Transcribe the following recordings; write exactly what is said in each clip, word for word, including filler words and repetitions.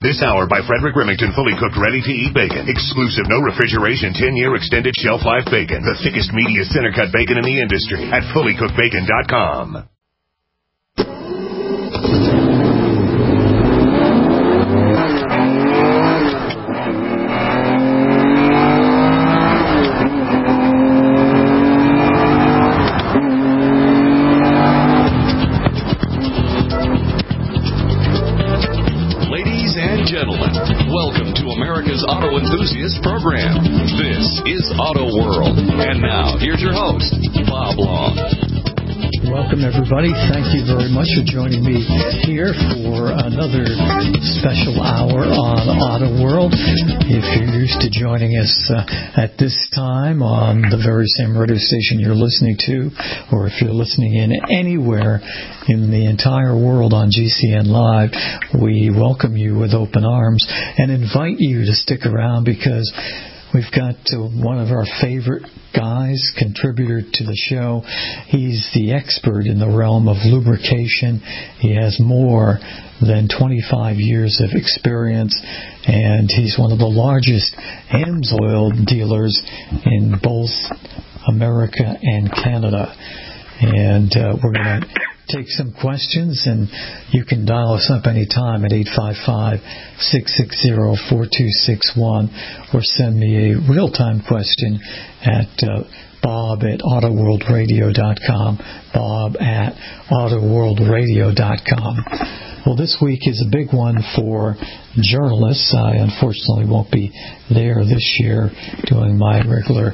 This hour by Frederick Remington, fully cooked, ready-to-eat bacon. Exclusive, no refrigeration, ten-year extended shelf life bacon. The thickest, meatiest, center-cut bacon in the industry at fully cooked bacon dot com. Auto Enthusiast Program. This is Auto World. And now, here's your host, Bob Long. Welcome, everybody. Thank you very much for joining me here for another special hour on Auto World. If you're used to joining us uh, at this time on the very same radio station you're listening to, or if you're listening in anywhere in the entire world on G C N Live, we welcome you with open arms and invite you to stick around because we've got uh, one of our favorite guys, contributor to the show. He's the expert in the realm of lubrication. He has more than twenty-five years of experience, and he's one of the largest AMSOIL dealers in both America and Canada. And uh, we're going to take some questions, and you can dial us up anytime at eight five five, six six zero, four two six one or send me a real-time question at uh, bob at auto world radio dot com, bob at auto world radio dot com. Well, this week is a big one for journalists. I unfortunately won't be there this year doing my regular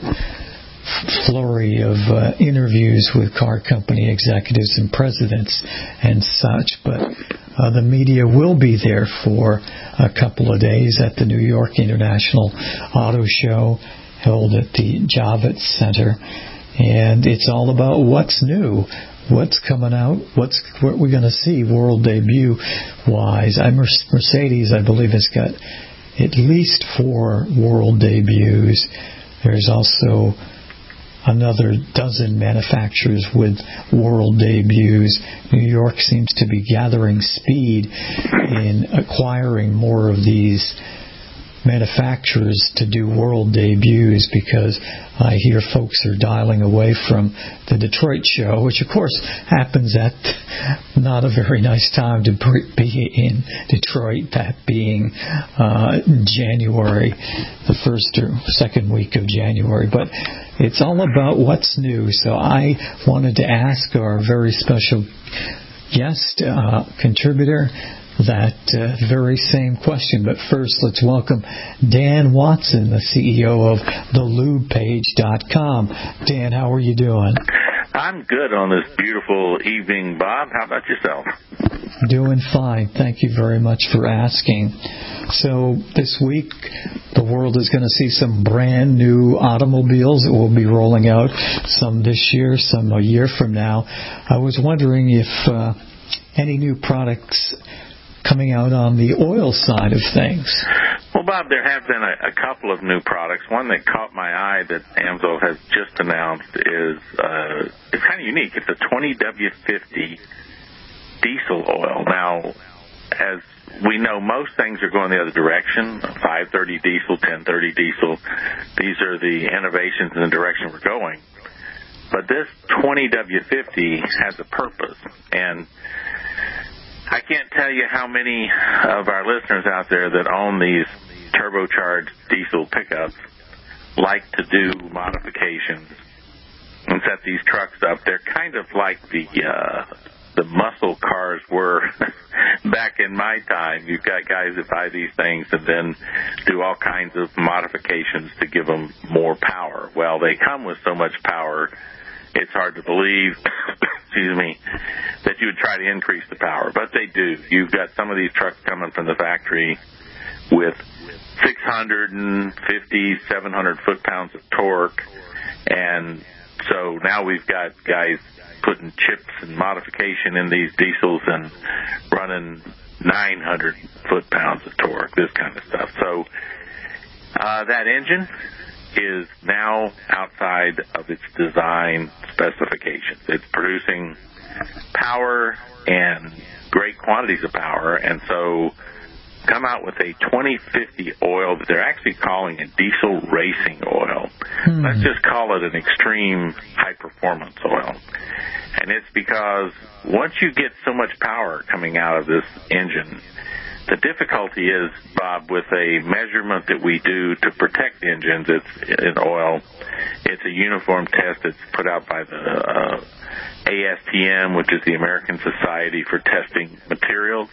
flurry of uh, interviews with car company executives and presidents and such, but uh, the media will be there for a couple of days at the New York International Auto Show held at the Javits Center, and it's all about what's new, what's coming out, what's what we're going to see world debut wise. I'm Mercedes, I believe, has got at least four world debuts. There's also another dozen manufacturers with world debuts. New York seems to be gathering speed in acquiring more of these manufacturers to do world debuts because I hear folks are dialing away from the Detroit show, which of course happens at not a very nice time to be in Detroit, that being uh, January, the first or second week of January. But it's all about what's new. So I wanted to ask our very special guest, uh, contributor, that uh, very same question. But first, let's welcome Dan Watson, the C E O of the lube page dot com. Dan, how are you doing? I'm good on this beautiful evening, Bob. How about yourself? Doing fine. Thank you very much for asking. So this week, the world is going to see some brand new automobiles that will be rolling out, some this year, some a year from now. I was wondering if uh, any new products coming out on the oil side of things. Well, Bob, there have been a, a couple of new products. One that caught my eye that AMSOIL has just announced is uh, it's kind of unique. It's a twenty W fifty diesel oil. Now, as we know, most things are going the other direction, five thirty diesel, ten thirty diesel. These are the innovations in the direction we're going. But this twenty W fifty has a purpose, and I can't tell you how many of our listeners out there that own these turbocharged diesel pickups like to do modifications and set these trucks up. They're kind of like the uh, the muscle cars were back in my time. You've got guys that buy these things and then do all kinds of modifications to give them more power. Well, they come with so much power, it's hard to believe, excuse me, that you would try to increase the power. But they do. You've got some of these trucks coming from the factory with six hundred fifty, seven hundred foot-pounds of torque. And so now we've got guys putting chips and modification in these diesels and running nine hundred foot-pounds of torque, this kind of stuff. So uh, that engine is now outside of its design specifications. It's producing power and great quantities of power, and so come out with a twenty fifty oil that they're actually calling a diesel racing oil. Hmm. Let's just call it an extreme high-performance oil. And it's because once you get so much power coming out of this engine, the difficulty is, Bob, with a measurement that we do to protect engines it's in oil. It's a uniform test that's put out by the uh, A S T M, which is the American Society for Testing Materials.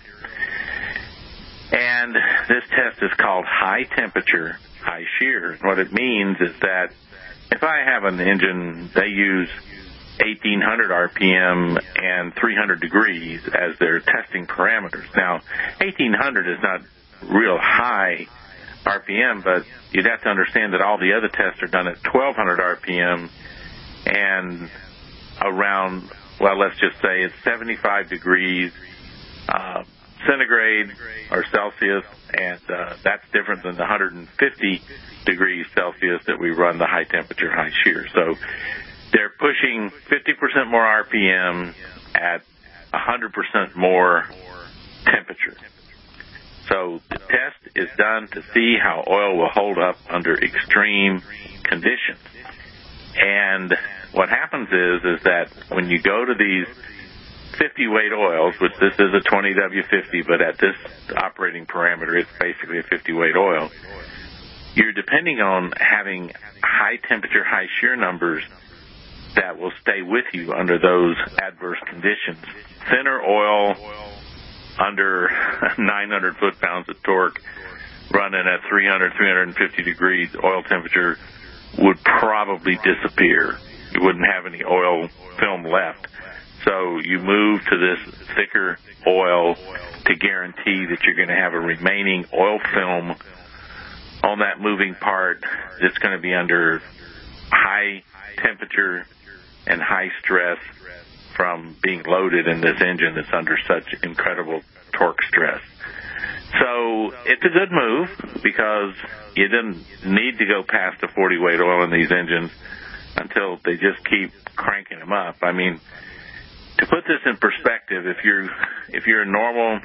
And this test is called high temperature, high shear. And what it means is that if I have an engine, they use eighteen hundred R P M and three hundred degrees as their testing parameters. Now, eighteen hundred is not real high R P M, but you'd have to understand that all the other tests are done at twelve hundred R P M and around, well, let's just say it's seventy-five degrees uh, centigrade or Celsius, and uh, that's different than the one hundred fifty degrees Celsius that we run the high temperature, high shear. So they're pushing fifty percent more R P M at one hundred percent more temperature. So the test is done to see how oil will hold up under extreme conditions. And what happens is, is that when you go to these fifty weight oils, which this is a twenty W fifty, but at this operating parameter, it's basically a fifty weight oil, you're depending on having high temperature, high shear numbers that will stay with you under those adverse conditions. Thinner oil under nine hundred foot-pounds of torque running at three hundred, three hundred fifty degrees oil temperature would probably disappear. You wouldn't have any oil film left. So you move to this thicker oil to guarantee that you're going to have a remaining oil film on that moving part that's going to be under high temperature and high stress from being loaded in this engine that's under such incredible torque stress. So it's a good move because you didn't need to go past the forty weight oil in these engines until they just keep cranking them up. I mean, to put this in perspective, if you're if you're a normal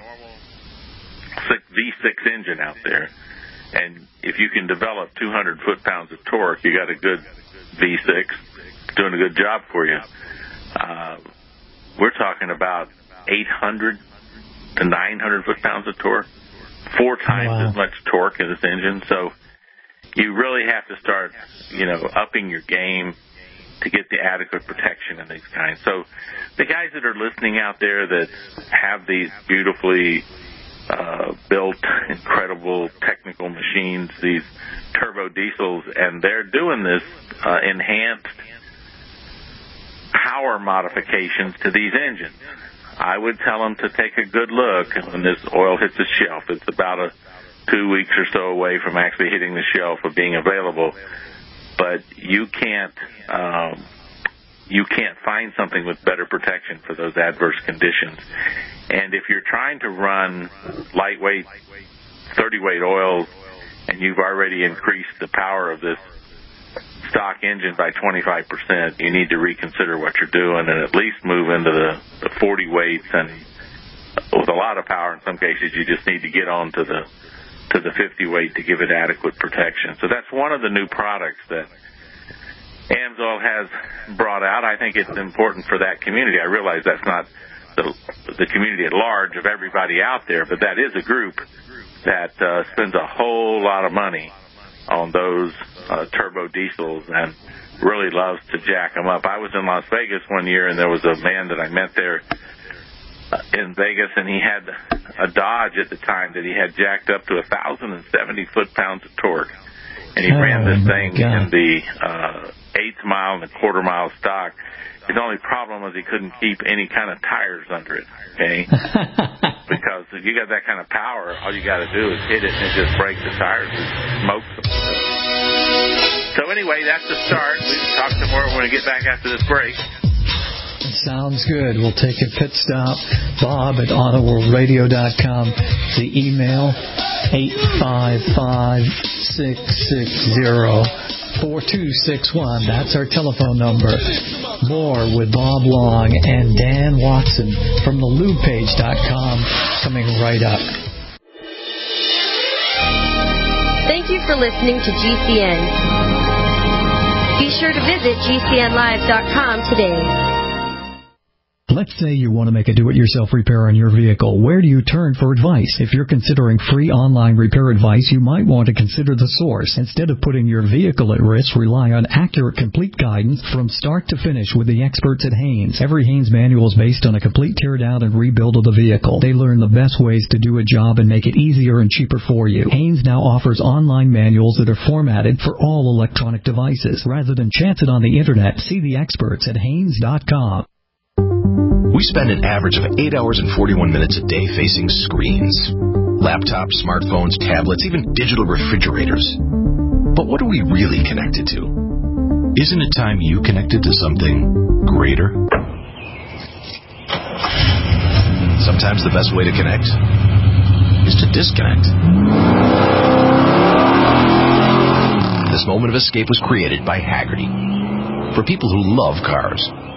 V six engine out there, and if you can develop two hundred foot-pounds of torque, you got a good V six doing a good job for you. Uh, we're talking about eight hundred to nine hundred foot-pounds of torque, four times wow. as much torque in this engine. So you really have to start, you know, upping your game to get the adequate protection in these kinds. So the guys that are listening out there that have these beautifully uh, built, incredible technical machines, these turbo diesels, and they're doing this uh, enhanced power modifications to these engines, I would tell them to take a good look when this oil hits the shelf. It's about a two weeks or so away from actually hitting the shelf of being available. But you can't um, you can't find something with better protection for those adverse conditions. And if you're trying to run lightweight, thirty weight oils, and you've already increased the power of this stock engine by twenty-five percent, you need to reconsider what you're doing and at least move into the, the forty weights. And with a lot of power, in some cases, you just need to get on to the to the fifty weight to give it adequate protection. So that's one of the new products that AMSOIL has brought out. I think it's important for that community. I realize that's not the, the community at large of everybody out there, but that is a group that uh, spends a whole lot of money on those uh, turbo diesels and really loves to jack them up. I was in Las Vegas one year, and there was a man that I met there in Vegas, and he had a Dodge at the time that he had jacked up to one thousand seventy foot-pounds of torque. And he oh, ran this thing God. in the uh, eighth mile and a quarter mile stock. His only problem was he couldn't keep any kind of tires under it, okay? Because if you got that kind of power, all you got to do is hit it and it just breaks the tires and smokes them. So anyway, that's the start. We'll talk some more when we get back after this break. Sounds good. We'll take a pit stop. Bob at auto world radio dot com. The email, eight five five, six six zero, four two six one. That's our telephone number. More with Bob Long and Dan Watson from the lube page dot com coming right up. Thank you for listening to G C N. Be sure to visit G C N live dot com today. Let's say you want to make a do-it-yourself repair on your vehicle. Where do you turn for advice? If you're considering free online repair advice, you might want to consider The Source. Instead of putting your vehicle at risk, rely on accurate, complete guidance from start to finish with the experts at Haynes. Every Haynes manual is based on a complete teardown and rebuild of the vehicle. They learn the best ways to do a job and make it easier and cheaper for you. Haynes now offers online manuals that are formatted for all electronic devices. Rather than chance it on the internet, see the experts at Haynes dot com. We spend an average of eight hours and forty-one minutes a day facing screens. Laptops, smartphones, tablets, even digital refrigerators. But what are we really connected to? Isn't it time you connected to something greater? Sometimes the best way to connect is to disconnect. This moment of escape was created by Haggerty for people who love cars.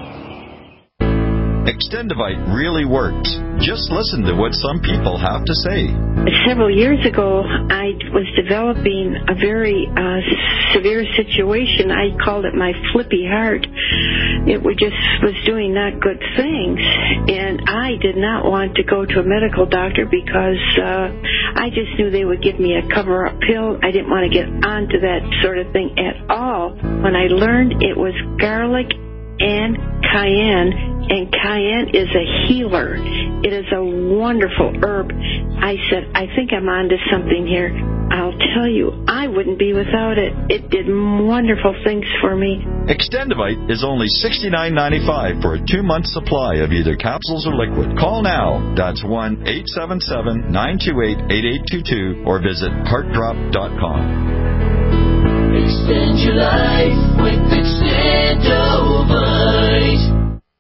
Extendivite really works. Just listen to what some people have to say. Several years ago, I was developing a very uh, severe situation. I called it my flippy heart. It was just was doing not good things, and I did not want to go to a medical doctor because uh, I just knew they would give me a cover-up pill. I didn't want to get onto that sort of thing at all. When I learned it was garlic and cayenne, and cayenne is a healer. It is a wonderful herb. I said, I think I'm onto something here. I'll tell you, I wouldn't be without it. It did wonderful things for me. Extendivite is only sixty-nine ninety-five for a two-month supply of either capsules or liquid. Call now. That's one eight seven seven, nine two eight, eight eight two two or visit heart drop dot com. Extend your life with Extendivite.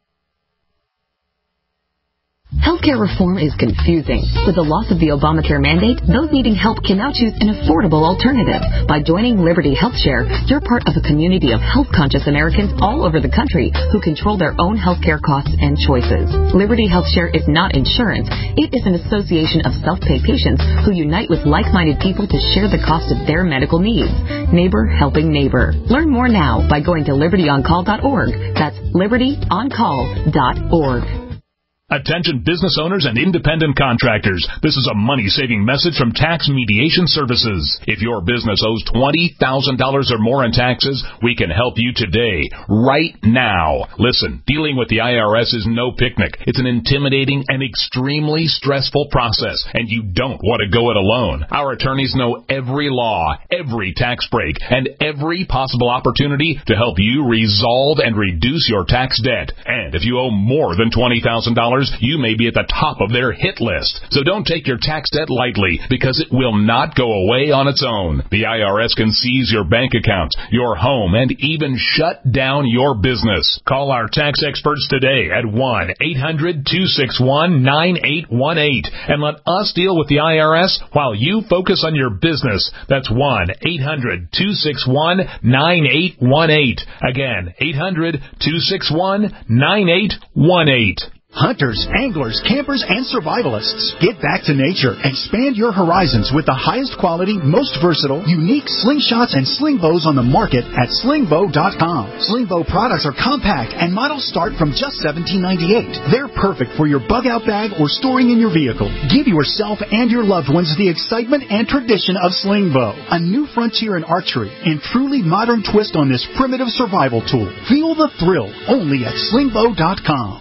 Healthcare reform is confusing. With the loss of the Obamacare mandate, those needing help can now choose an affordable alternative. By joining Liberty HealthShare, you're part of a community of health-conscious Americans all over the country who control their own healthcare costs and choices. Liberty HealthShare is not insurance. It is an association of self-pay patients who unite with like-minded people to share the cost of their medical needs. Neighbor helping neighbor. Learn more now by going to liberty on call dot org. That's liberty on call dot org. Attention business owners and independent contractors. This is a money-saving message from Tax Mediation Services. If your business owes twenty thousand dollars or more in taxes, we can help you today, right now. Listen, dealing with the I R S is no picnic. It's an intimidating and extremely stressful process, and you don't want to go it alone. Our attorneys know every law, every tax break, and every possible opportunity to help you resolve and reduce your tax debt. And if you owe more than twenty thousand dollars, you may be at the top of their hit list. So don't take your tax debt lightly, because it will not go away on its own. The I R S can seize your bank accounts, your home, and even shut down your business. Call our tax experts today at one eight hundred, two six one, nine eight one eight and let us deal with the I R S while you focus on your business. That's one eight hundred, two six one, nine eight one eight. Again, eight hundred, two six one, nine eight one eight. Hunters, anglers, campers, and survivalists. Get back to nature. Expand your horizons with the highest quality, most versatile, unique slingshots and sling bows on the market at sling bow dot com. Sling bow products are compact and models start from just seventeen ninety-eight. They're perfect for your bug-out bag or storing in your vehicle. Give yourself and your loved ones the excitement and tradition of sling bow. A new frontier in archery and truly modern twist on this primitive survival tool. Feel the thrill only at sling bow dot com.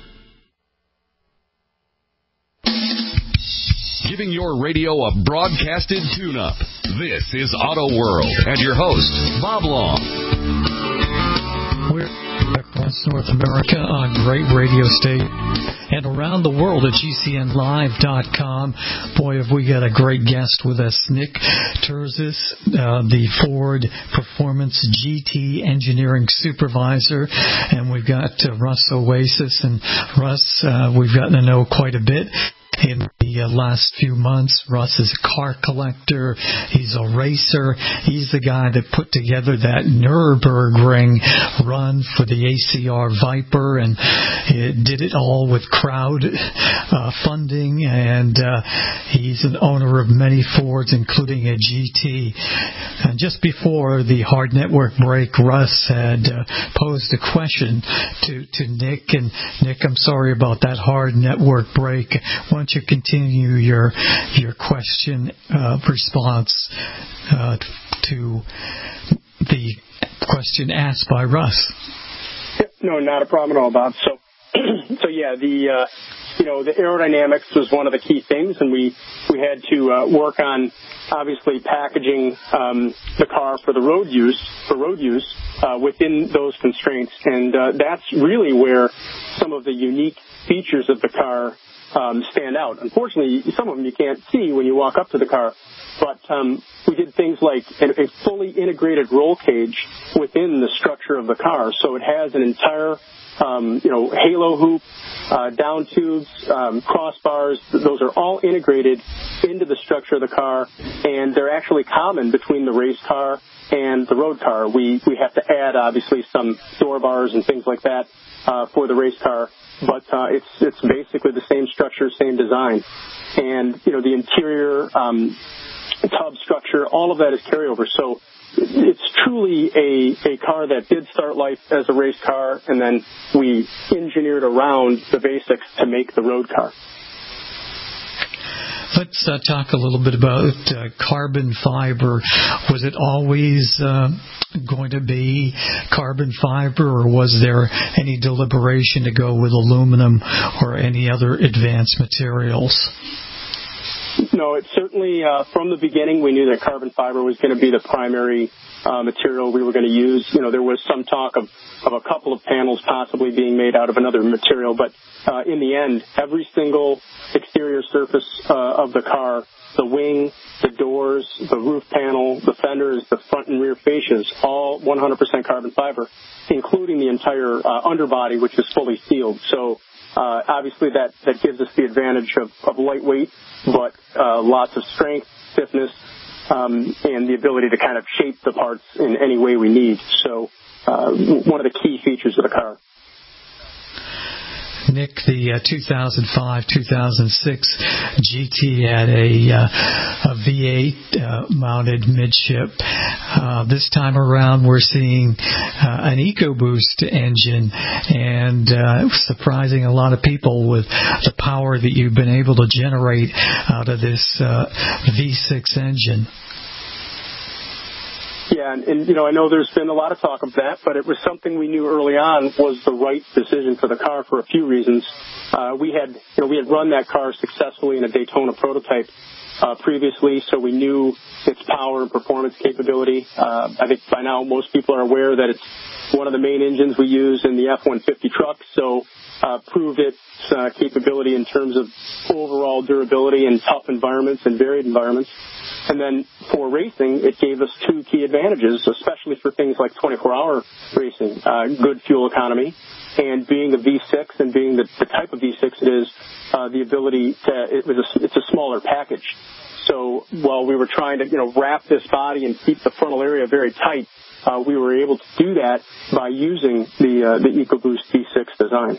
Giving your radio a broadcasted tune-up. This is Auto World and your host, Bob Long. We're across North America on great radio state and around the world at G C N live dot com. Boy, have we got a great guest with us, Nick Terzis, uh, the Ford Performance G T Engineering Supervisor, and we've got uh, Russ Oasis. And Russ, uh, we've gotten to know quite a bit in the the uh, last few months. Russ is a car collector. He's a racer. He's the guy that put together that Nürburgring run for the A C R Viper, and it did it all with crowd uh, funding, and uh, he's an owner of many Fords, including a G T. And just before the hard network break, Russ had uh, posed a question to, to Nick, and Nick, I'm sorry about that hard network break. Why don't you continue your your question uh, response uh, to the question asked by Russ? No, not a problem at all, Bob. So, so yeah, the uh, you know the aerodynamics was one of the key things, and we we had to uh, work on obviously packaging um, the car for the road use for road use uh, within those constraints, and uh, that's really where some of the unique features of the car um, stand out. Unfortunately, some of them you can't see when you walk up to the car, but um, we did things like a, a fully integrated roll cage within the structure of the car, so it has an entire Um, you know, halo hoop, uh, down tubes, um, crossbars. Those are all integrated into the structure of the car, and they're actually common between the race car and the road car. We we have to add, obviously, some door bars and things like that uh, for the race car, but uh, it's it's basically the same structure, same design. And, you know, the interior um, tub structure, all of that is carryover. So it's truly a, a car that did start life as a race car, and then we engineered around the basics to make the road car. Let's uh, talk a little bit about uh, carbon fiber. Was it always uh, going to be carbon fiber, or was there any deliberation to go with aluminum or any other advanced materials? No, it certainly, uh, from the beginning, we knew that carbon fiber was going to be the primary uh, material we were going to use. You know, there was some talk of, of a couple of panels possibly being made out of another material, but uh, in the end, every single exterior surface uh, of the car, the wing, the doors, the roof panel, the fenders, the front and rear fascias, all one hundred percent carbon fiber, including the entire uh, underbody, which is fully sealed. So Uh, obviously, that, that gives us the advantage of, of lightweight, but uh, lots of strength, stiffness, um, and the ability to kind of shape the parts in any way we need. So uh, one of the key features of the car. Nick, the uh, two thousand five two thousand six G T had a, uh, a V eight uh, mounted midship. Uh, this time around, we're seeing uh, an EcoBoost engine, and uh, it was surprising a lot of people with the power that you've been able to generate out of this uh, V six engine. Yeah, and, and, you know, I know there's been a lot of talk of that, but it was something we knew early on was the right decision for the car for a few reasons. Uh, we had, you know, we had run that car successfully in a Daytona prototype uh, previously, so we knew its power and performance capability. Uh, I think by now most people are aware that it's one of the main engines we use in the F one fifty truck, so uh, proved its uh, capability in terms of overall durability in tough environments and varied environments. And then for racing, it gave us two key advantages, especially for things like twenty-four hour racing, uh, good fuel economy, and being a V six and being the, the type of V six it is, uh, the ability to, it was a, it's a smaller package. So while we were trying to, you know, wrap this body and keep the frontal area very tight, uh, we were able to do that by using the, uh, the EcoBoost V six design.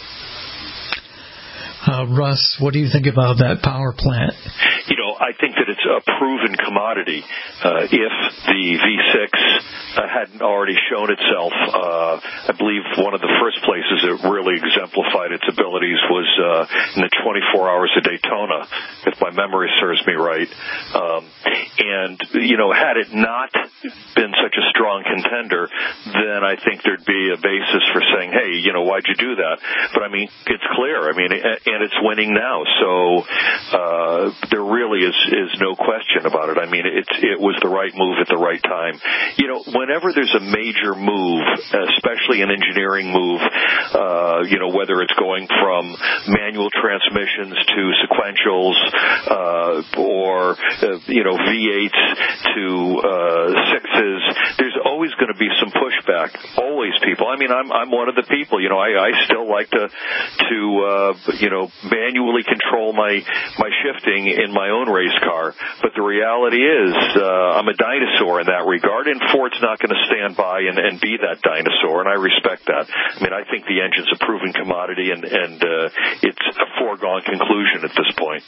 Uh, Russ, what do you think about that power plant? You know, I think that it's a proven commodity. Uh, if the V six uh, hadn't already shown itself, uh, I believe one of the first places it really exemplified its abilities was uh, in the twenty-four hours of Daytona, if my memory serves me right. Um, and, you know, had it not been such a strong contender, then I think there'd be a basis for saying, hey, you know, why'd you do that? But, I mean, it's clear. I mean, and it's winning now, so uh, there really is, is no question about it. I mean, it's, it was the right move at the right time. You know, whenever there's a major move, especially an engineering move, uh, you know, whether it's going from manual transmissions to sequentials uh, or, uh, you know, V eights to uh, sixes, there's always going to be some pushback. feedback. Always people. I mean, I'm I'm one of the people. You know, I, I still like to to uh, you know manually control my my shifting in my own race car. But the reality is, uh, I'm a dinosaur in that regard, and Ford's not going to stand by and, and be that dinosaur, and I respect that. I mean, I think the engine's a proven commodity, and and uh, it's a foregone conclusion at this point.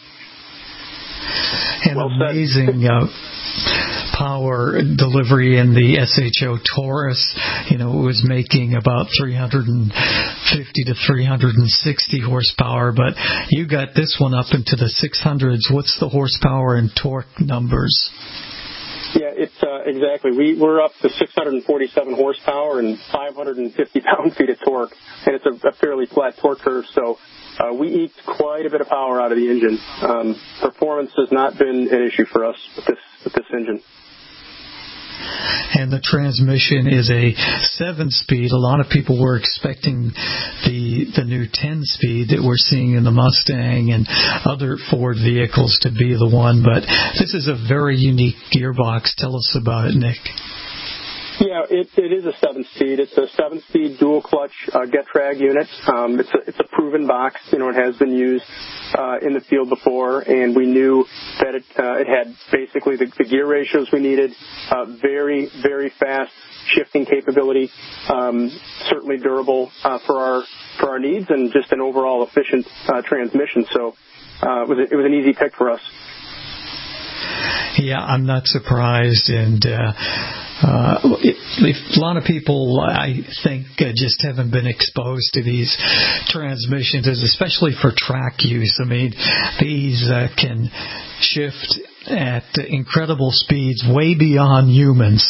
An well amazing uh, power delivery in the S H O Taurus. You know, it was making about three hundred fifty to three hundred sixty horsepower, but you got this one up into the six hundreds. What's the horsepower and torque numbers? Yeah, it's uh, exactly. We, we're up to six hundred forty-seven horsepower and five hundred fifty pound-feet of torque, and it's a, a fairly flat torque curve, so uh, we eked quite a bit of power out of the engine. Um, performance has not been an issue for us with this with this engine. And the transmission is a seven-speed. A lot of people were expecting the the new ten-speed that we're seeing in the Mustang and other Ford vehicles to be the one, but this is a very unique gearbox. Tell us about it, Nick. Yeah, it, it is a seven-speed. It's a seven-speed dual-clutch uh, Getrag unit. Um, it's a it's a proven box. You know, it has been used uh, in the field before, and we knew that it uh, it had basically the, the gear ratios we needed. Uh, very very fast shifting capability. Um, certainly durable uh, for our for our needs, and just an overall efficient uh, transmission. So uh, it was a, it was an easy pick for us. Yeah, I'm not surprised, and uh, uh, if a lot of people, I think, uh, just haven't been exposed to these transmissions, especially for track use. I mean, these uh, can shift at incredible speeds, way beyond humans.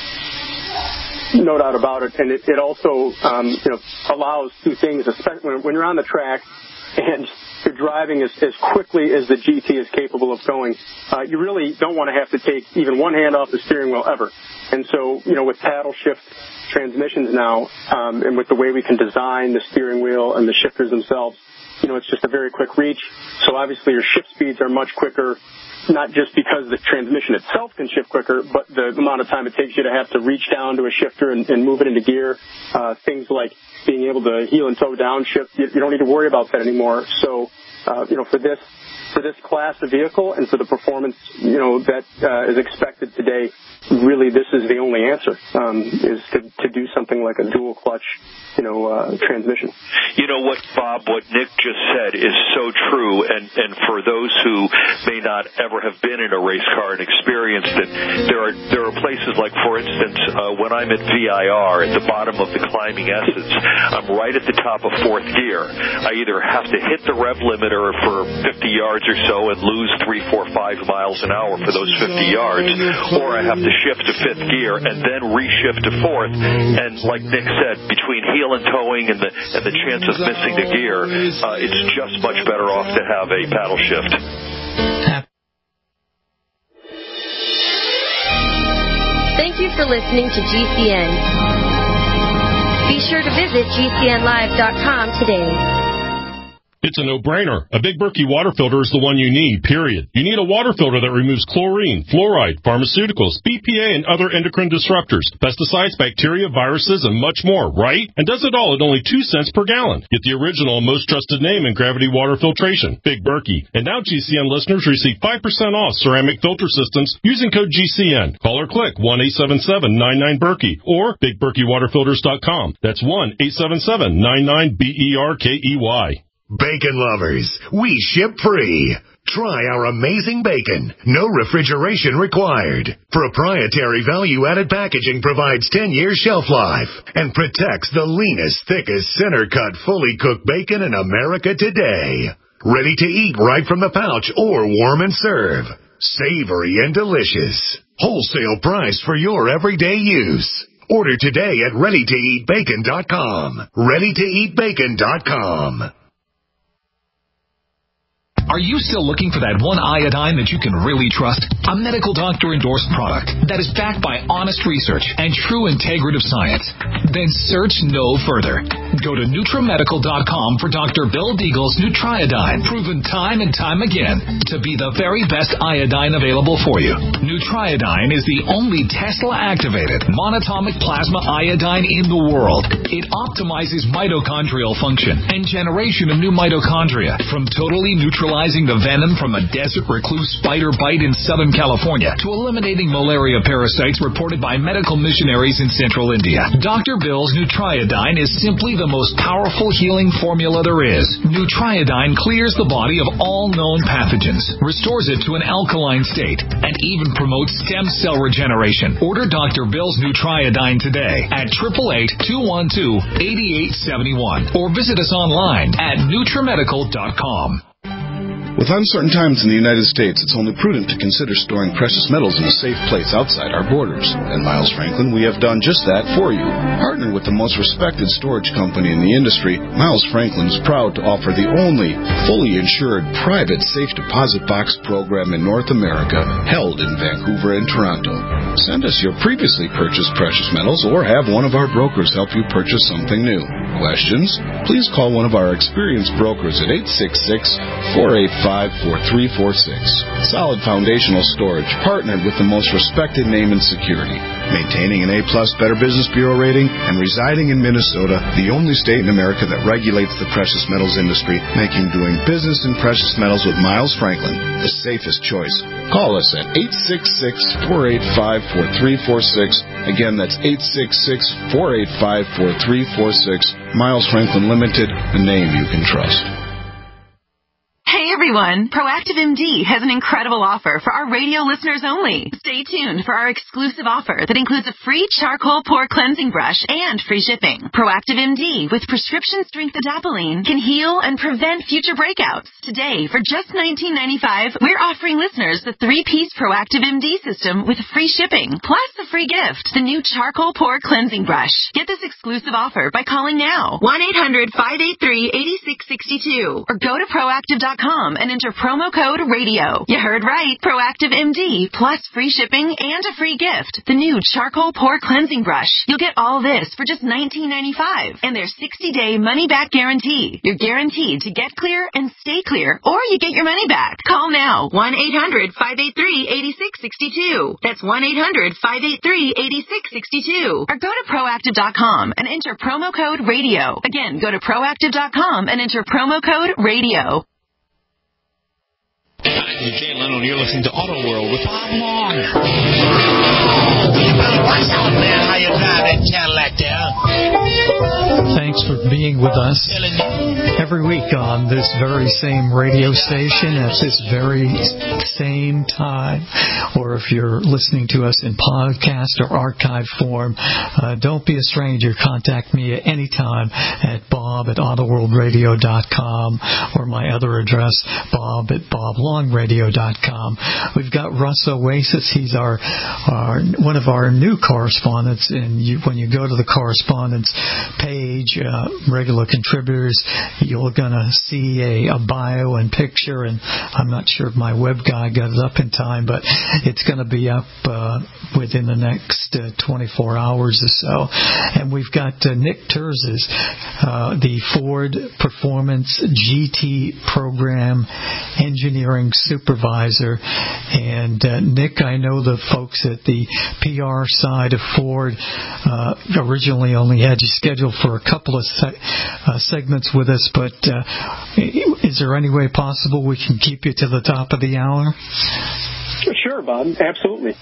No doubt about it, and it, it also um, you know allows two things, especially when, when you're on the track and you're driving as, as quickly as the G T is capable of going. Uh, you really don't want to have to take even one hand off the steering wheel ever. And so, you know, with paddle shift transmissions now, um, and with the way we can design the steering wheel and the shifters themselves, you know, it's just a very quick reach. So obviously your shift speeds are much quicker, not just because the transmission itself can shift quicker, but the amount of time it takes you to have to reach down to a shifter and, and move it into gear. Uh, things like being able to heel and toe downshift, you, you don't need to worry about that anymore. So, uh, you know, for this for this class of vehicle and for the performance, you know, that uh, is expected today, really this is the only answer, um, is to, to do something like a dual clutch, you know, uh, transmission. You know what, Bob, what Nick just said is so true, and, and for those who may not ever have been in a race car and experienced it, there are there are places like, for instance, uh, when I'm at V I R, at the bottom of the climbing S's, I'm right at the top of fourth gear. I either have to hit the rev limiter for fifty yards or so and lose three, four, five miles an hour for those fifty yards, or I have to shift to fifth gear and then reshift to fourth. And like Nick said, between heel and towing and the and the chance of missing the gear, uh, it's just much better off to have a paddle shift. Thank you for listening to G C N. Be sure to visit G C N live dot com today. It's a no-brainer. A Big Berkey water filter is the one you need, period. You need a water filter that removes chlorine, fluoride, pharmaceuticals, B P A, and other endocrine disruptors, pesticides, bacteria, viruses, and much more, right? And does it all at only two cents per gallon. Get the original and most trusted name in gravity water filtration, Big Berkey. And now G C N listeners receive five percent off ceramic filter systems using code G C N. Call or click one eight seven seven nine nine Berkey or big berkey water filters dot com. That's one eight seven seven nine nine B E R K E Y. Bacon lovers, we ship free. Try our amazing bacon. No refrigeration required. Proprietary value-added packaging provides ten years shelf life and protects the leanest, thickest, center-cut, fully cooked bacon in America today. Ready to eat right from the pouch or warm and serve. Savory and delicious. Wholesale price for your everyday use. Order today at ready to eat bacon dot com. ready to eat bacon dot com. Are you still looking for that one iodine that you can really trust? A medical doctor-endorsed product that is backed by honest research and true integrative science? Then search no further. Go to Nutramedical dot com for Doctor Bill Deagle's Nutriodine, proven time and time again to be the very best iodine available for you. Nutriodine is the only Tesla-activated monatomic plasma iodine in the world. It optimizes mitochondrial function and generation of new mitochondria, from totally neutralizing the venom from a desert recluse spider bite in Southern California to eliminating malaria parasites reported by medical missionaries in central India. Doctor Bill's Nutriodine is simply the most powerful healing formula there is. Nutriodine clears the body of all known pathogens, restores it to an alkaline state, and even promotes stem cell regeneration. Order Doctor Bill's Nutriodine today at eight eight eight, two one two, eight eight seven one or visit us online at Nutramedical dot com. With uncertain times in the United States, it's only prudent to consider storing precious metals in a safe place outside our borders. At Miles Franklin, we have done just that for you. Partnered with the most respected storage company in the industry, Miles Franklin is proud to offer the only fully insured private safe deposit box program in North America, held in Vancouver and Toronto. Send us your previously purchased precious metals or have one of our brokers help you purchase something new. Questions? Please call one of our experienced brokers at eight six six, four eight five, four three four six. Solid foundational storage, partnered with the most respected name in security. Maintaining an A-plus Better Business Bureau rating and residing in Minnesota, the only state in America that regulates the precious metals industry, making doing business in precious metals with Miles Franklin the safest choice. Call us at eight six six, four eight five, four three four six. Again, that's eight six six, four eight five, four three four six. Miles Franklin Limited, a name you can trust. Hey everyone, Proactive M D has an incredible offer for our radio listeners only. Stay tuned for our exclusive offer that includes a free charcoal pore cleansing brush and free shipping. Proactive M D with prescription strength adapalene can heal and prevent future breakouts. Today, for just nineteen ninety-five dollars, we're offering listeners the three-piece Proactive M D system with free shipping, plus a free gift, the new charcoal pore cleansing brush. Get this exclusive offer by calling now, one eight hundred, five eight three, eight six six two, or go to proactive dot com and enter promo code radio. You heard right. Proactive M D plus free shipping and a free gift, the new charcoal pore cleansing brush. You'll get all this for just nineteen ninety-five dollars and their sixty-day money-back guarantee. You're guaranteed to get clear and stay clear, or you get your money back. Call now, one eight hundred, five eight three, eight six six two. That's one eight hundred, five eight three, eight six six two. Or go to proactive dot com and enter promo code radio. Again, go to proactive dot com and enter promo code radio. I'm Jay Leno, and you're listening to Auto World with Bob Long. You better watch out, man, how you drive that Cadillac there. Thanks for being with us every week on this very same radio station at this very same time. Or if you're listening to us in podcast or archive form, uh, don't be a stranger. Contact me at any time at bob at auto world radio dot com or my other address, bob at bob long radio dot com. We've got Russ Oasis. He's our, our one of our new correspondents. And you, when you go to the correspondence page, uh, regular contributors, you're going to see a, a bio and picture. And I'm not sure if my web guy got it up in time, but it's going to be up uh, within the next uh, twenty-four hours or so. And we've got uh, Nick Terzes, uh, the Ford Performance G T Program Engineering Supervisor. And uh, Nick, I know the folks at the P R side of Ford uh, originally only had you scheduled for a couple of se- uh, segments with us, but uh, is there any way possible we can keep you to the top of the hour? Sure, Bob. Absolutely.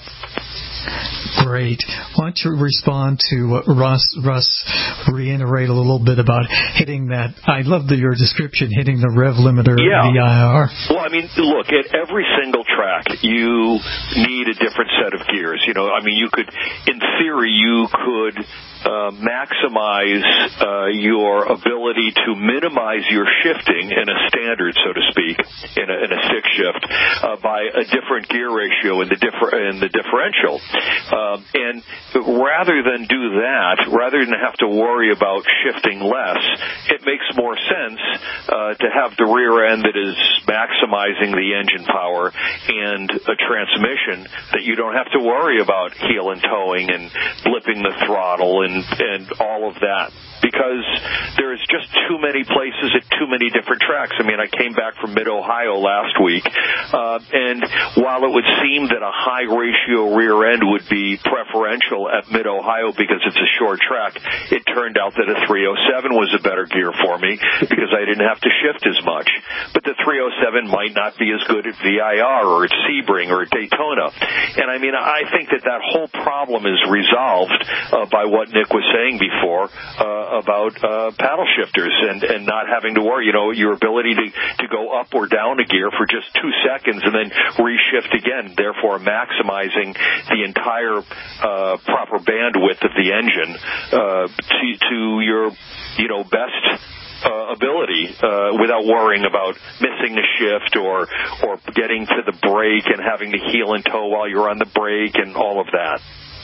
Great. Why don't you respond to uh, Russ? Russ, reiterate a little bit about hitting that. I love the, your description, hitting the rev limiter yeah. of the I R. Well, I mean, look, at every single track, you need a different set of gears. You know, I mean, you could, in theory, you could uh, maximize uh, your ability to minimize your shifting in a standard, so to speak, in a, in a stick shift uh, by a different gear ratio in the differ- in the differential. Um, and rather than do that, rather than have to worry about shifting less, it makes more sense uh, to have the rear end that is maximizing the engine power and a transmission that you don't have to worry about heel and towing and blipping the throttle and, and all of that. Because because there's just too many places at too many different tracks. I mean, I came back from Mid-Ohio last week, uh, and while it would seem that a high ratio rear end would be preferential at Mid-Ohio because it's a short track, it turned out that a three oh seven was a better gear for me because I didn't have to shift as much. But the three oh seven might not be as good at V I R or at Sebring or at Daytona. And I mean, I think that that whole problem is resolved uh, by what Nick was saying before uh, about uh, paddle shifters and, and not having to worry, you know, your ability to, to go up or down a gear for just two seconds and then reshift again, therefore maximizing the entire uh, proper bandwidth of the engine uh, to, to your, you know, best Uh, ability uh, without worrying about missing a shift or or getting to the brake and having to heel and toe while you're on the brake and all of that.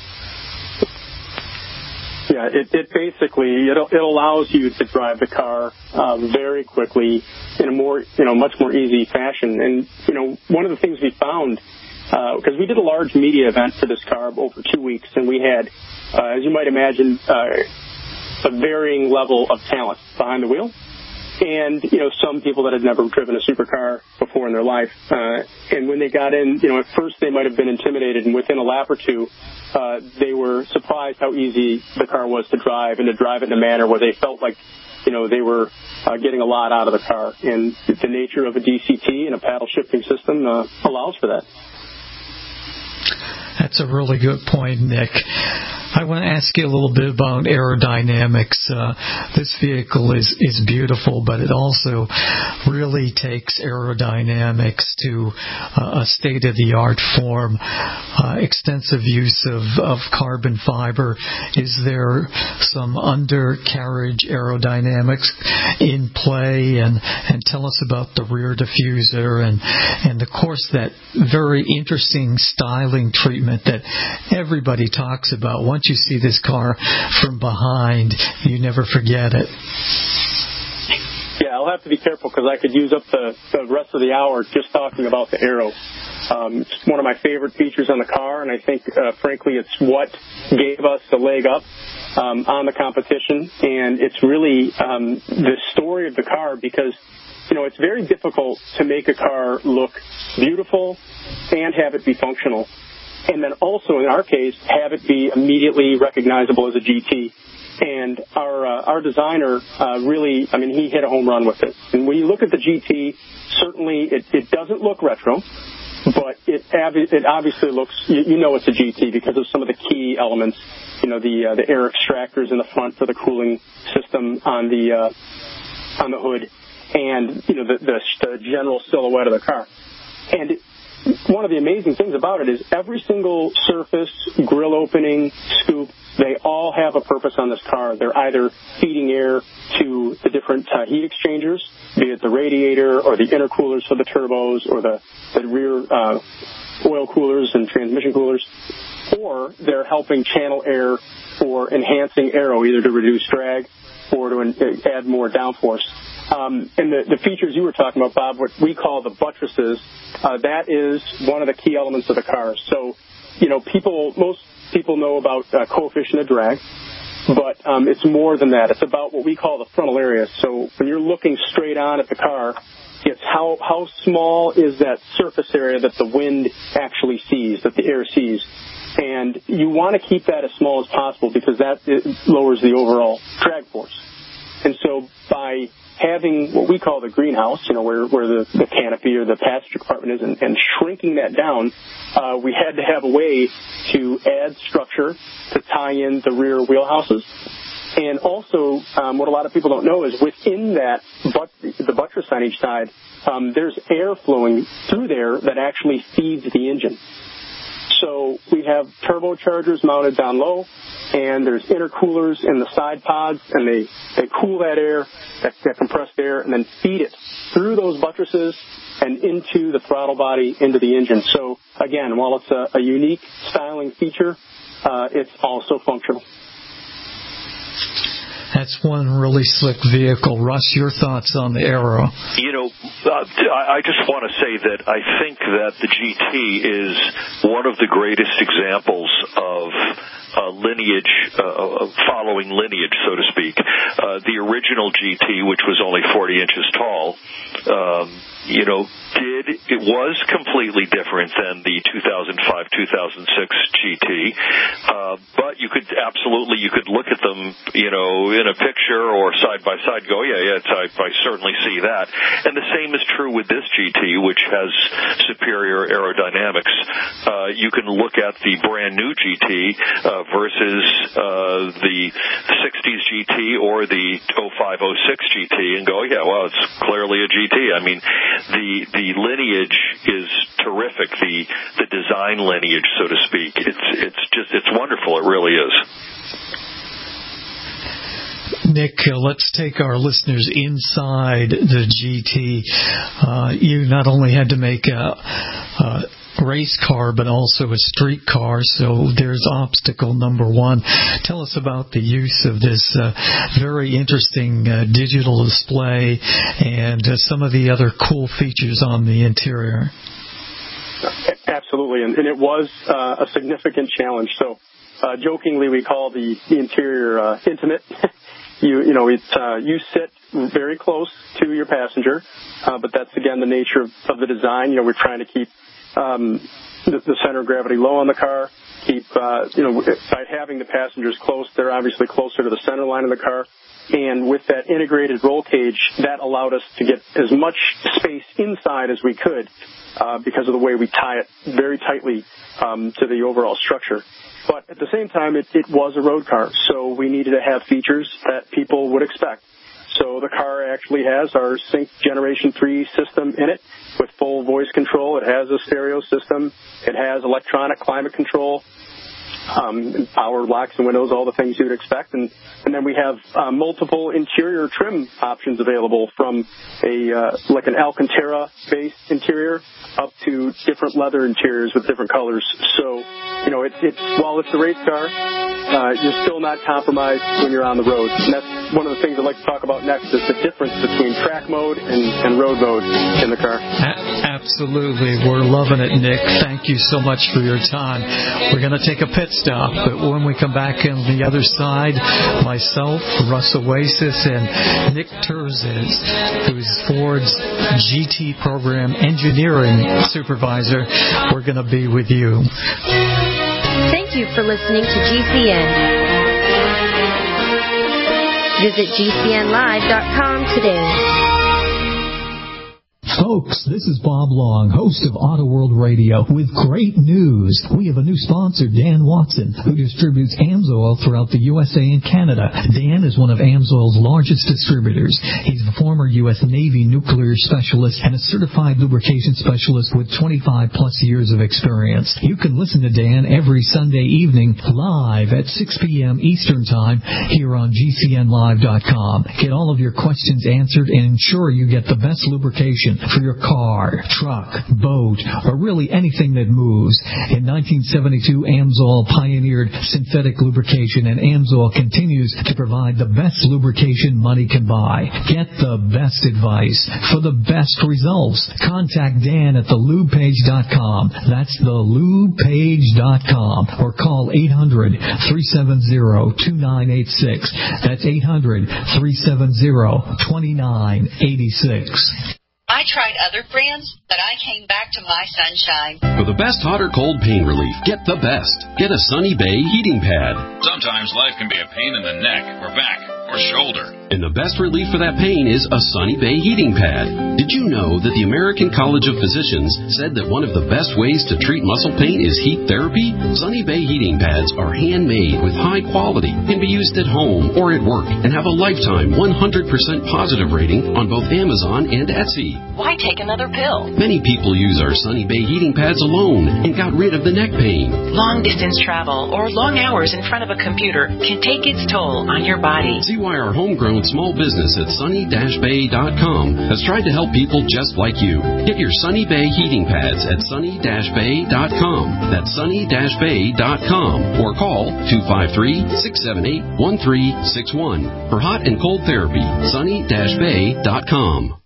Yeah, it, it basically it, it allows you to drive the car uh, very quickly in a more you know much more easy fashion. And you know one of the things we found because uh, we did a large media event for this car over two weeks, and we had, uh, as you might imagine, Uh, a varying level of talent behind the wheel. And, you know, some people that had never driven a supercar before in their life. Uh, and when they got in, you know, at first they might have been intimidated, and within a lap or two, uh, they were surprised how easy the car was to drive and to drive it in a manner where they felt like, you know, they were uh, getting a lot out of the car. And the nature of a D C T and a paddle shifting system uh, allows for that. That's a really good point, Nick. I want to ask you a little bit about aerodynamics. Uh, this vehicle is, is beautiful, but it also really takes aerodynamics to uh, a state-of-the-art form. Uh, extensive use of, of carbon fiber. Is there some undercarriage aerodynamics in play? And, and tell us about the rear diffuser and, and of course, that very interesting styling treatment that everybody talks about. Once you see this car from behind, you never forget it. Yeah, I'll have to be careful because I could use up the, the rest of the hour just talking about the aero. Um, it's one of my favorite features on the car, and I think, uh, frankly, it's what gave us the leg up um, on the competition. And it's really um, the story of the car because, you know, it's very difficult to make a car look beautiful and have it be functional. And then also, in our case, have it be immediately recognizable as a G T. And our uh, our designer uh, really, I mean, he hit a home run with it. And when you look at the G T, certainly it, it doesn't look retro, but it it obviously looks, you, you know it's a G T because of some of the key elements. You know, the uh, the air extractors in the front for the cooling system on the uh, on the hood, and you know the, the the general silhouette of the car. And it, one of the amazing things about it is every single surface, grill opening, scoop, they all have a purpose on this car. They're either feeding air to the different uh, heat exchangers, be it the radiator or the intercoolers for the turbos or the, the rear uh, oil coolers and transmission coolers, or they're helping channel air for enhancing aero, either to reduce drag or to add more downforce. Um, and the, the features you were talking about, Bob, what we call the buttresses, uh, that is one of the key elements of the car. So, you know, people, most people know about uh, coefficient of drag, but um, it's more than that. It's about what we call the frontal area. So when you're looking straight on at the car, it's how, how small is that surface area that the wind actually sees, that the air sees. And you want to keep that as small as possible because that lowers the overall drag force. And so by having what we call the greenhouse, you know, where, where the, the canopy or the passenger compartment is, and, and shrinking that down, uh, we had to have a way to add structure to tie in the rear wheelhouses. And also, um, what a lot of people don't know is within that, but, the buttress on each side, um, there's air flowing through there that actually feeds the engine. So we have turbochargers mounted down low, and there's intercoolers in the side pods, and they, they cool that air, that, that compressed air, and then feed it through those buttresses and into the throttle body, into the engine. So, again, while it's a, a unique styling feature, uh, it's also functional. That's one really slick vehicle. Russ, your thoughts on the Aero? You know, uh, I just want to say that I think that the G T is one of the greatest examples of uh, lineage, uh, following lineage, so to speak. Uh, the original G T, which was only forty inches tall, um, you know, did it was completely different than the two thousand five two thousand six G T, uh, but you could absolutely you could look at them, you know, in a picture or side by side, go, yeah, yeah, it's, I, I certainly see that. And the same is true with this G T, which has superior aerodynamics. Uh, you can look at the brand new G T uh, versus uh, the sixties G T or the oh five oh six G T and go, yeah, well, it's clearly a G T. I mean, the the lineage is terrific. The the design lineage, so to speak. It's it's just it's wonderful. It really is. Nick, uh, let's take our listeners inside the G T. Uh, you not only had to make a, a race car, but also a street car, so there's obstacle number one. Tell us about the use of this uh, very interesting uh, digital display and uh, some of the other cool features on the interior. Absolutely, and, and it was uh, a significant challenge. So, uh, jokingly, we call the, the interior uh, intimate. You you know, it's, uh, you sit very close to your passenger, uh, but that's, again, the nature of, of the design. You know, we're trying to keep um, the, the center of gravity low on the car, keep, uh, you know, by having the passengers close, they're obviously closer to the center line of the car. And with that integrated roll cage, that allowed us to get as much space inside as we could uh, because of the way we tie it very tightly um, to the overall structure. But at the same time, it, it was a road car, so we needed to have features that people would expect. So the car actually has our Sync Generation three system in it with full voice control. It has a stereo system. It has electronic climate control, um, power locks and windows, all the things you would expect. And, and then we have uh, multiple interior trim options available, from a uh, like an Alcantara-based interior up to different leather interiors with different colors. So, you know, it, it, while it's a race car, uh, you're still not compromised when you're on the road. And that's one of the things I'd like to talk about next, is the difference between track mode and, and road mode in the car. A- absolutely. We're loving it, Nick. Thank you so much for your time. We're going to take a pit stop, but when we come back on the other side, myself, Russ Oasis, and Nick Terzis, who's Ford's G T program engineering supervisor, we're going to be with you. Thank you for listening to G C N. Visit G C N live dot com today. Folks, this is Bob Long, host of Auto World Radio, with great news. We have a new sponsor, Dan Watson, who distributes AMSOIL throughout the U S A and Canada. Dan is one of AMSOIL's largest distributors. He's a former U S Navy nuclear specialist and a certified lubrication specialist with twenty-five plus years of experience. You can listen to Dan every Sunday evening live at six p.m. Eastern Time here on G C N live dot com. Get all of your questions answered and ensure you get the best lubrication for your car, truck, boat, or really anything that moves. In nineteen seventy-two, AMSOIL pioneered synthetic lubrication, and AMSOIL continues to provide the best lubrication money can buy. Get the best advice for the best results. Contact Dan at the lube page dot com. That's the lube page dot com. Or call eight hundred, three seven zero, two nine eight six. That's eight hundred, three seven zero, two nine eight six. I tried other brands, but I came back to my Sunshine. For the best hot or cold pain relief, get the best. Get a Sunny Bay heating pad. Sometimes life can be a pain in the neck or back or shoulder. And the best relief for that pain is a Sunny Bay heating pad. Did you know that the American College of Physicians said that one of the best ways to treat muscle pain is heat therapy? Sunny Bay heating pads are handmade with high quality, can be used at home or at work, and have a lifetime one hundred percent positive rating on both Amazon and Etsy. Why take another pill? Many people use our Sunny Bay heating pads alone and got rid of the neck pain. Long distance travel or long hours in front of a computer can take its toll on your body. See why our homegrown small business at sunny dash bay dot com has tried to help people just like you. Get your Sunny Bay heating pads at sunny dash bay dot com. That's sunny dash bay dot com. Or call two five three, six seven eight, one three six one. For hot and cold therapy, sunny dash bay dot com.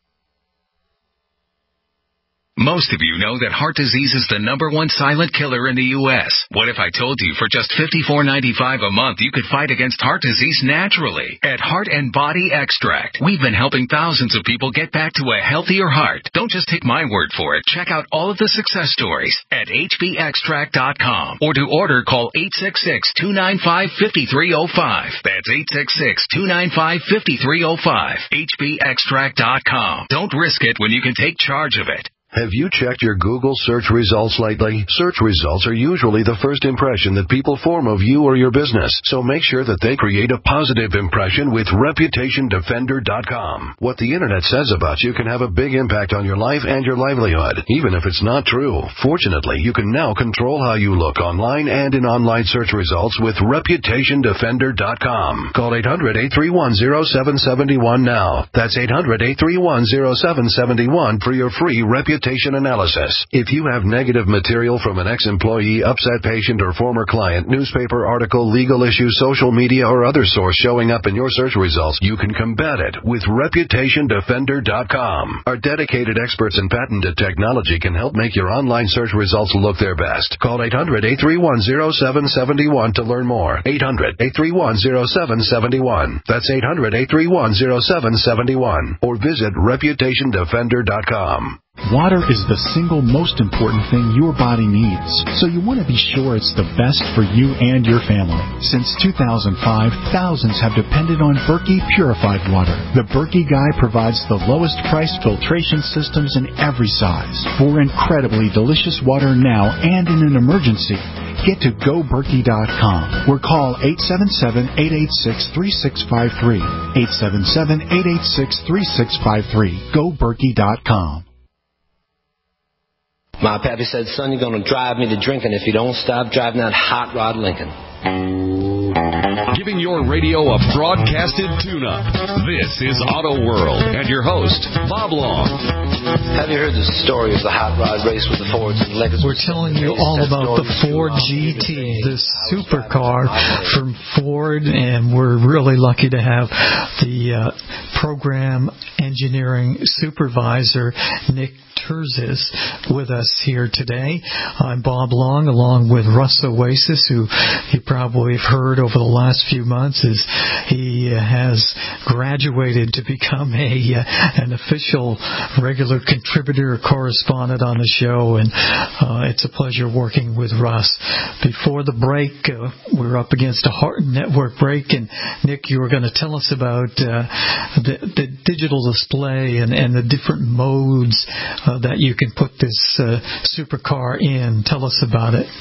Most of you know that heart disease is the number one silent killer in the U S What if I told you for just fifty-four ninety-five a month you could fight against heart disease naturally? At Heart and Body Extract, we've been helping thousands of people get back to a healthier heart. Don't just take my word for it. Check out all of the success stories at h b extract dot com. Or to order, call eight six six, two nine five, five three zero five. That's eight six six, two nine five, five three zero five. h b extract dot com. Don't risk it when you can take charge of it. Have you checked your Google search results lately? Search results are usually the first impression that people form of you or your business, so make sure that they create a positive impression with reputation defender dot com. What the Internet says about you can have a big impact on your life and your livelihood, even if it's not true. Fortunately, you can now control how you look online and in online search results with reputation defender dot com. Call eight hundred, eight three one, zero seven seven one now. That's eight hundred, eight three one, zero seven seven one for your free reputation analysis. If you have negative material from an ex-employee, upset patient, or former client, newspaper article, legal issue, social media, or other source showing up in your search results, you can combat it with reputation defender dot com. Our dedicated experts in patented technology can help make your online search results look their best. Call eight hundred, eight three one, zero seven seven one to learn more. eight hundred, eight three one, zero seven seven one. That's eight hundred, eight three one, zero seven seven one. Or visit reputation defender dot com. Water is the single most important thing your body needs, so you want to be sure it's the best for you and your family. Since two thousand five, thousands have depended on Berkey purified water. The Berkey Guy provides the lowest price filtration systems in every size for incredibly delicious water now and in an emergency. Get to go berkey dot com or call eight seven seven, eight eight six, three six five three. eight seven seven, eight eight six, three six five three. go berkey dot com. My pappy said, son, you're going to drive me to drinking if you don't stop driving that hot rod Lincoln. Giving your radio a broadcasted tune-up. This is Auto World and your host, Bob Long. Have you heard the story of the hot rod race with the Fords and Lincolns? We're telling you all about the Ford G T, this supercar from Ford, and we're really lucky to have the uh, program engineering supervisor, Nick Terzis, with us here today. I'm Bob Long, along with Russ Oasis, who you probably have heard over the last few months as he has graduated to become a uh, an official regular contributor, correspondent on the show, and uh, it's a pleasure working with Russ. Before the break, uh, we were up against a hard network break, and Nick, you were going to tell us about uh, the, the digital display and, and the different modes uh, that you can put this uh, supercar in. Tell us about it.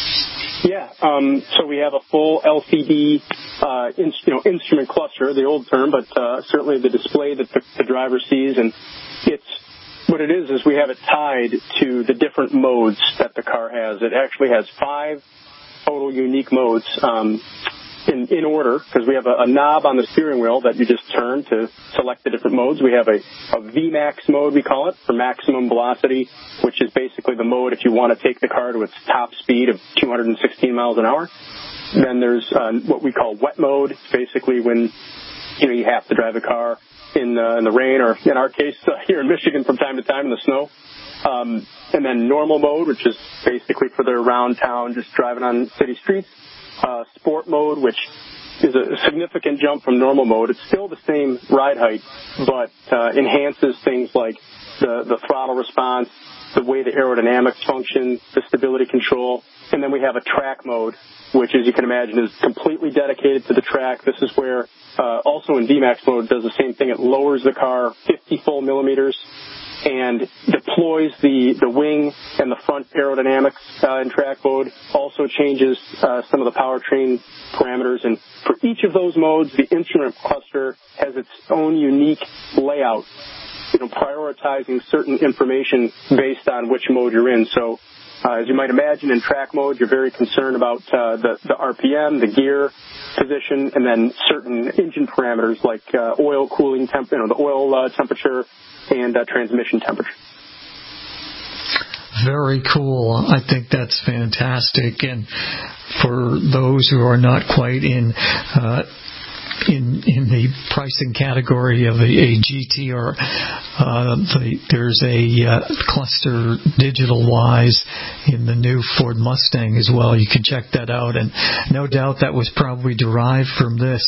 Yeah, um, so we have a full L C D uh, in, you know, instrument cluster, the old term, but uh, certainly the display that the, the driver sees. And it's what it is is we have it tied to the different modes that the car has. It actually has five total unique modes um, in, in order, because we have a, a knob on the steering wheel that you just turn to select the different modes. We have a, a V MAX mode, we call it, for maximum velocity, which is basically the mode if you want to take the car to its top speed of two hundred sixteen miles an hour. Then there's uh, what we call wet mode, basically when you know you have to drive the car in, uh, in the rain, or in our case uh, here in Michigan from time to time in the snow. Um, and then normal mode, which is basically for the around town, just driving on city streets. Uh, sport mode, which is a significant jump from normal mode. It's still the same ride height, but uh, enhances things like the, the throttle response, the way the aerodynamics function, the stability control. And then we have a track mode, which, as you can imagine, is completely dedicated to the track. This is where, uh, also in V MAX mode, it does the same thing. It lowers the car fifty full millimeters and deploys the, the wing and the front aerodynamics uh, in track mode, also changes uh, some of the powertrain parameters. And for each of those modes, the instrument cluster has its own unique layout, you know, prioritizing certain information based on which mode you're in. So Uh, as you might imagine, in track mode, you're very concerned about uh, the, the R P M, the gear position, and then certain engine parameters like uh, oil cooling temp, you know, the oil uh, temperature and uh, transmission temperature. Very cool. I think that's fantastic. And for those who are not quite in uh, in in the pricing category of a, a G T or uh, the, there's a uh, cluster digital-wise in the new Ford Mustang as well. You can check that out, and no doubt that was probably derived from this.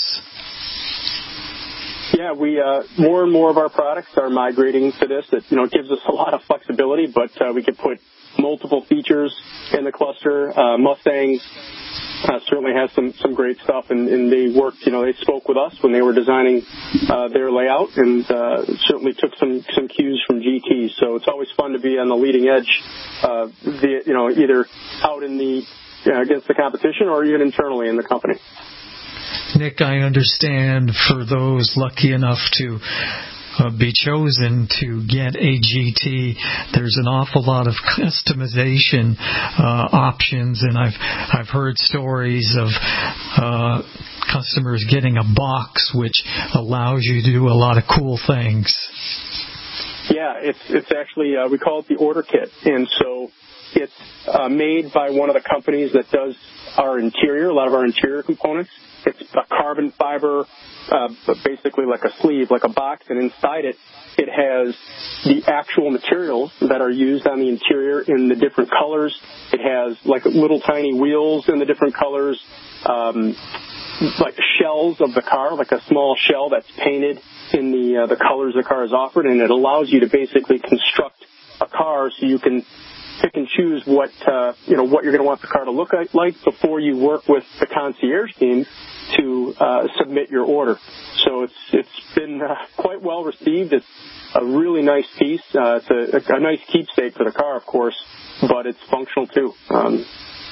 Yeah, we uh, more and more of our products are migrating to this. It you know it gives us a lot of flexibility, but uh, we can put multiple features in the cluster. Uh, Mustang uh, certainly has some, some great stuff, and, and they worked, you know, they spoke with us when they were designing uh, their layout, and uh, certainly took some, some cues from G T. So it's always fun to be on the leading edge, uh, the, you know, either out in the you know, against the competition or even internally in the company. Nick, I understand for those lucky enough to Uh, be chosen to get a G T, there's an awful lot of customization uh, options, and I've I've heard stories of uh, customers getting a box which allows you to do a lot of cool things. Yeah, it's it's actually uh, we call it the order kit, and so it's uh, made by one of the companies that does our interior, a lot of our interior components. It's a carbon fiber, uh, basically like a sleeve, like a box, and inside it, it has the actual materials that are used on the interior in the different colors. It has like little tiny wheels in the different colors, um, like shells of the car, like a small shell that's painted in the uh, the colors the car is offered, and it allows you to basically construct a car so you can pick and choose what uh, you know what you're going to want the car to look like before you work with the concierge team to uh, submit your order. So it's it's been uh, quite well received. It's a really nice piece. Uh, it's a, a nice keepsake for the car, of course, but it's functional too. Um,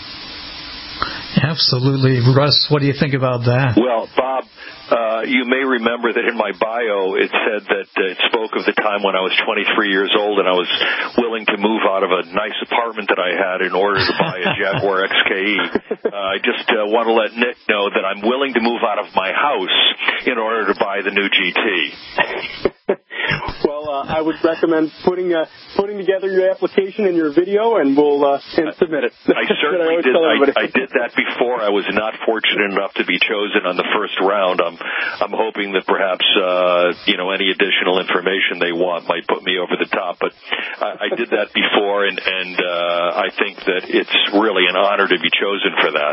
Absolutely. Russ, what do you think about that? Well, Bob, uh, you may remember that in my bio it said that uh, it spoke of the time when I was twenty-three years old and I was willing to move out of a nice apartment that I had in order to buy a Jaguar X K E. Uh, I just uh, want to let Nick know that I'm willing to move out of my house in order to buy the new G T. Well, uh, I would recommend putting uh, putting together your application and your video, and we'll uh, and submit it. I certainly I did. I, I did that before. I was not fortunate enough to be chosen on the first round. I'm I'm hoping that perhaps uh, you know any additional information they want might put me over the top. But I, I did that before, and and uh, I think that it's really an honor to be chosen for that.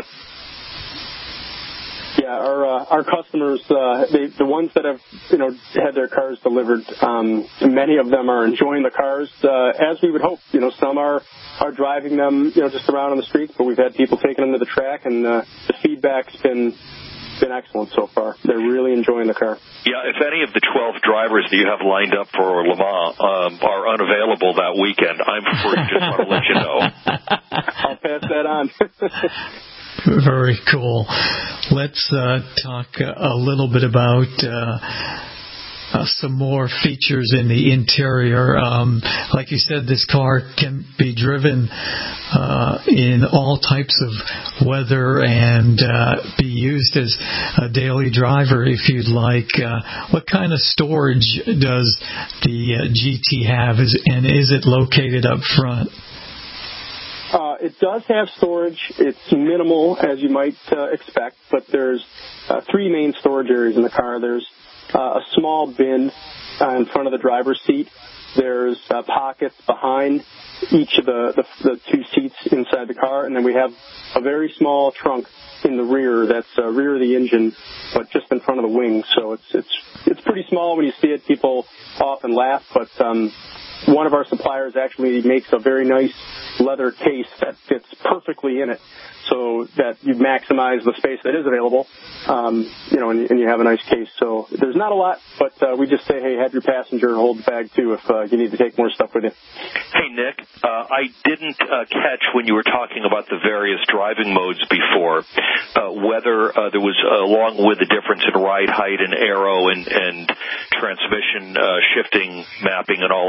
Yeah, our uh, our customers, uh, they, the ones that have you know had their cars delivered, um, many of them are enjoying the cars uh, as we would hope. You know, some are are driving them, you know, just around on the streets, but we've had people taking them to the track, and uh, the feedback's been been excellent so far. They're really enjoying the car. Yeah, if any of the twelve drivers that you have lined up for Le Mans um, are unavailable that weekend, I'm free. Just want to let you know. I'll pass that on. Very cool. Let's uh, talk a little bit about uh, uh, some more features in the interior. Um, like you said, this car can be driven uh, in all types of weather and uh, be used as a daily driver if you'd like. Uh, what kind of storage does the uh, G T have, is, and is it located up front? Uh, it does have storage. It's minimal, as you might uh, expect, but there's uh, three main storage areas in the car. There's uh, a small bin uh, in front of the driver's seat. There's uh, pockets behind each of the, the, the two seats inside the car, and then we have a very small trunk in the rear that's uh, rear of the engine, but just in front of the wing. So it's it's it's pretty small. When you see it, people often laugh, but um, one of our suppliers actually makes a very nice leather case that fits perfectly in it, so that you maximize the space that is available, um, you know, and, and you have a nice case. So there's not a lot, but uh, we just say, hey, have your passenger hold the bag too if uh, you need to take more stuff with you. Hey, Nick, uh, I didn't uh, catch when you were talking about the various driving modes before, uh, whether uh, there was, uh, along with the difference in ride height and aero and, and transmission uh, shifting mapping and all of that,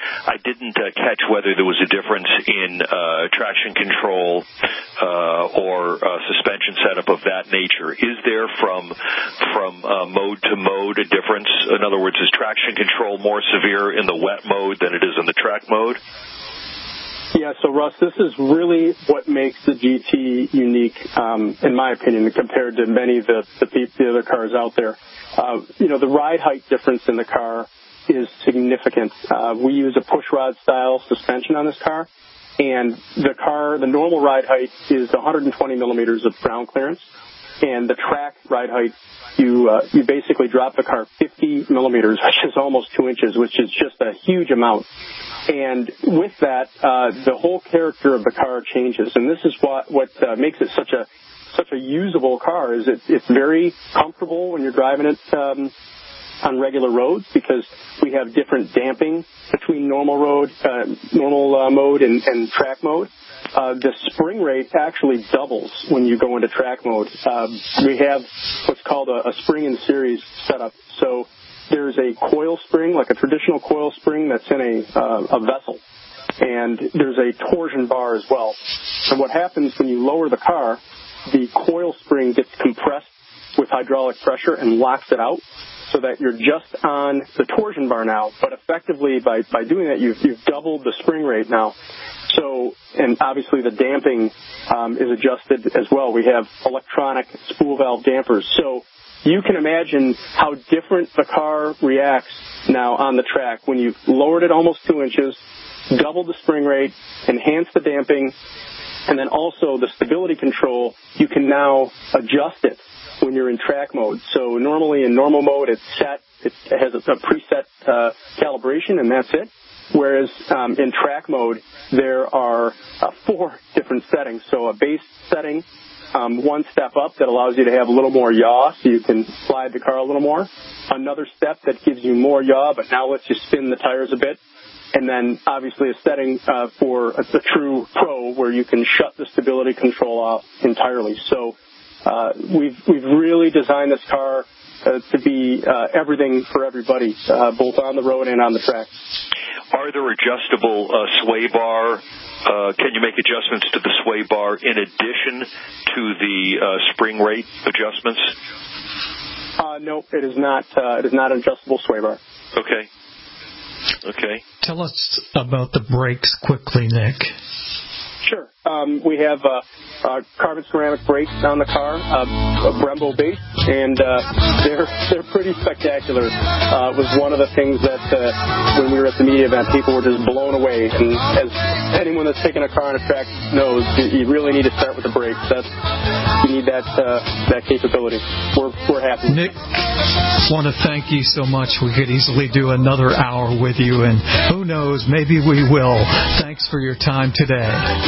I didn't uh, catch whether there was a difference in uh, traction control uh, or uh, suspension setup of that nature. Is there from from uh, mode to mode a difference? In other words, is traction control more severe in the wet mode than it is in the track mode? Yeah, so Russ, this is really what makes the G T unique, um, in my opinion, compared to many of the, the, the other cars out there. Uh, you know, the ride height difference in the car is significant. Uh, we use a push rod style suspension on this car, and the car, the normal ride height is one hundred twenty millimeters of ground clearance, and the track ride height, you uh, you basically drop the car fifty millimeters, which is almost two inches, which is just a huge amount. And with that, uh, the whole character of the car changes, and this is what what uh, makes it such a such a usable car. Is it, it's very comfortable when you're driving it um, on regular roads, because we have different damping between normal road, uh, normal uh, mode and, and track mode. Uh, the spring rate actually doubles when you go into track mode. Uh, we have what's called a, a spring in series setup. So there's a coil spring, like a traditional coil spring that's in a, uh, a vessel. And there's a torsion bar as well. And what happens when you lower the car, the coil spring gets compressed with hydraulic pressure and locks it out, so that you're just on the torsion bar now. But effectively, by, by doing that, you've, you've doubled the spring rate now. So, and obviously the damping um, is adjusted as well. We have electronic spool valve dampers. So you can imagine how different the car reacts now on the track when you've lowered it almost two inches, doubled the spring rate, enhanced the damping, and then also the stability control. You can now adjust it when you're in track mode. So normally in normal mode, it's set, it has a, a preset uh, calibration, and that's it. Whereas um, in track mode, there are uh, four different settings. So a base setting, um, one step up that allows you to have a little more yaw, so you can slide the car a little more. Another step that gives you more yaw, but now lets you spin the tires a bit. And then obviously a setting uh, for a, a true pro where you can shut the stability control off entirely. So uh, we've we've really designed this car uh, to be uh, everything for everybody, uh, both on the road and on the track. Are there adjustable uh, sway bar? Uh, can you make adjustments to the sway bar in addition to the uh, spring rate adjustments? Uh, no, it is not. Uh, it is not an adjustable sway bar. Okay. Okay. Tell us about the brakes quickly, Nick. Sure. Um, we have uh, uh, carbon ceramic brakes on the car, uh, a Brembo base, and uh, they're they're pretty spectacular. Uh, it was one of the things that uh, when we were at the media event, people were just blown away. And as anyone that's taken a car on a track knows, you really need to start with the brakes. That's you need that uh, that capability. We're we're happy. Nick, want to thank you so much. We could easily do another hour with you, and who knows, maybe we will. Thanks for your time today.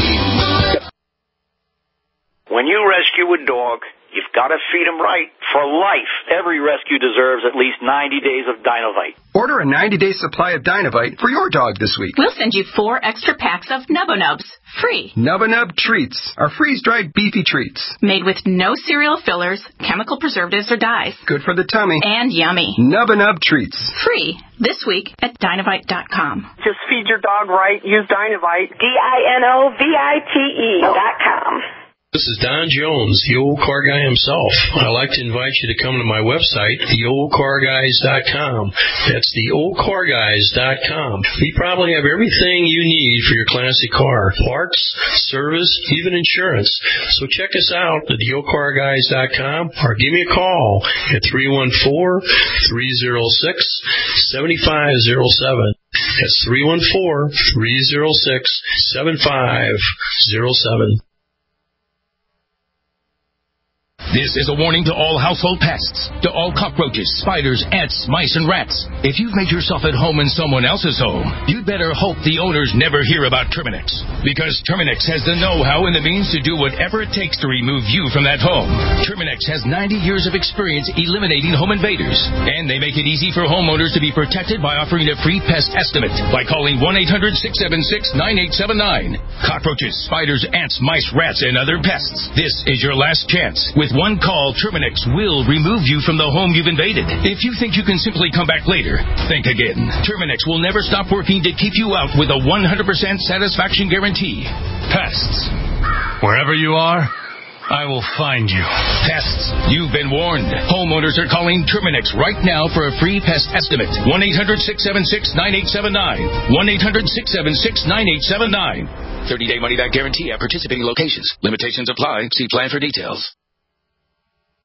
When you rescue a dog, you've got to feed him right for life. Every rescue deserves at least ninety days of Dinovite. Order a ninety-day supply of Dinovite for your dog this week. We'll send you four extra packs of Nubba Nubs, free. Nubba Nub Treats are freeze-dried beefy treats. Made with no cereal fillers, chemical preservatives, or dyes. Good for the tummy. And yummy. Nubba Nub Treats. Free this week at Dinovite dot com. Just feed your dog right. Use Dinovite. D I N O V I T E dot com. This is Don Jones, the old car guy himself. I'd like to invite you to come to my website, the old car guys dot com. That's the old car guys dot com. We probably have everything you need for your classic car. Parts, service, even insurance. So check us out at the old car guys dot com or give me a call at three one four, three oh six, seven five oh seven. That's three one four, three oh six, seven five oh seven. This is a warning to all household pests, to all cockroaches, spiders, ants, mice, and rats. If you've made yourself at home in someone else's home, you'd better hope the owners never hear about Terminix. Because Terminix has the know-how and the means to do whatever it takes to remove you from that home. Terminix has ninety years of experience eliminating home invaders. And they make it easy for homeowners to be protected by offering a free pest estimate by calling one eight hundred, six seven six, nine eight seven nine. Cockroaches, spiders, ants, mice, rats, and other pests. This is your last chance. With one one call, Terminix will remove you from the home you've invaded. If you think you can simply come back later, think again. Terminix will never stop working to keep you out with a one hundred percent satisfaction guarantee. Pests. Wherever you are, I will find you. Pests, you've been warned. Homeowners are calling Terminix right now for a free pest estimate. one eight hundred six seven six nine eight seven nine. one eight hundred six seven six nine eight seven nine. thirty-day money-back guarantee at participating locations. Limitations apply. See plan for details.